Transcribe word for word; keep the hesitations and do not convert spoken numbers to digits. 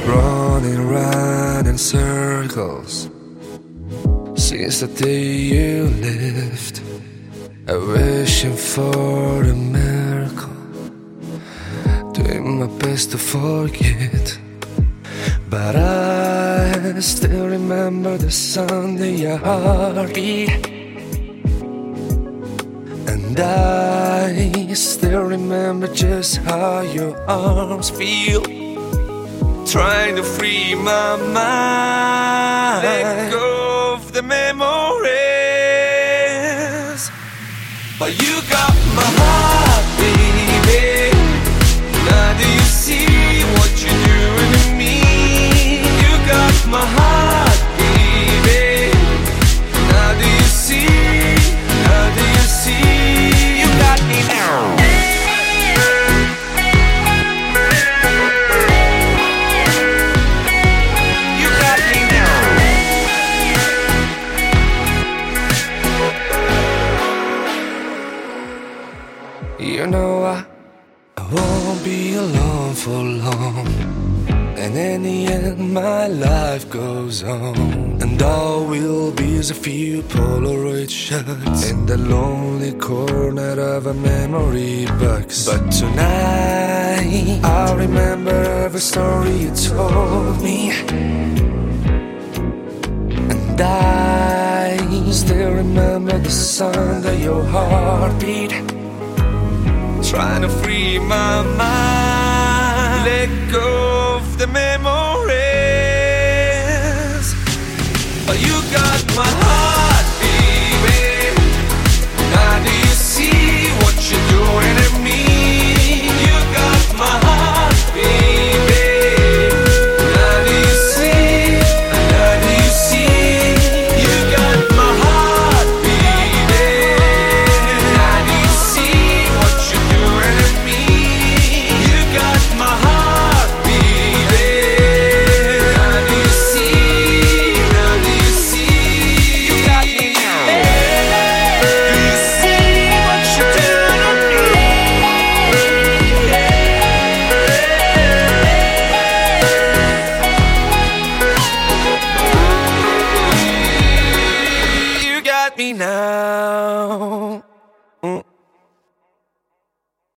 running round in circles since the day you left. I'm wishing for a miracle, doing my best to forget. But I still remember the sound of your heartbeat, and I still remember just how your arms feel, trying to free my mind, let go of the memories. But you got my heart, baby. Now do you see what you're doing to me? You got my heart, baby. Now do you see? Now do you see? You got me now. You know I, I won't be alone for long, and in the end my life goes on, and all will be is a few Polaroid shots in the lonely corner of a memory box. But tonight I'll remember every story you told me, and I still remember the sound of your heartbeat, trying to free my mind, let go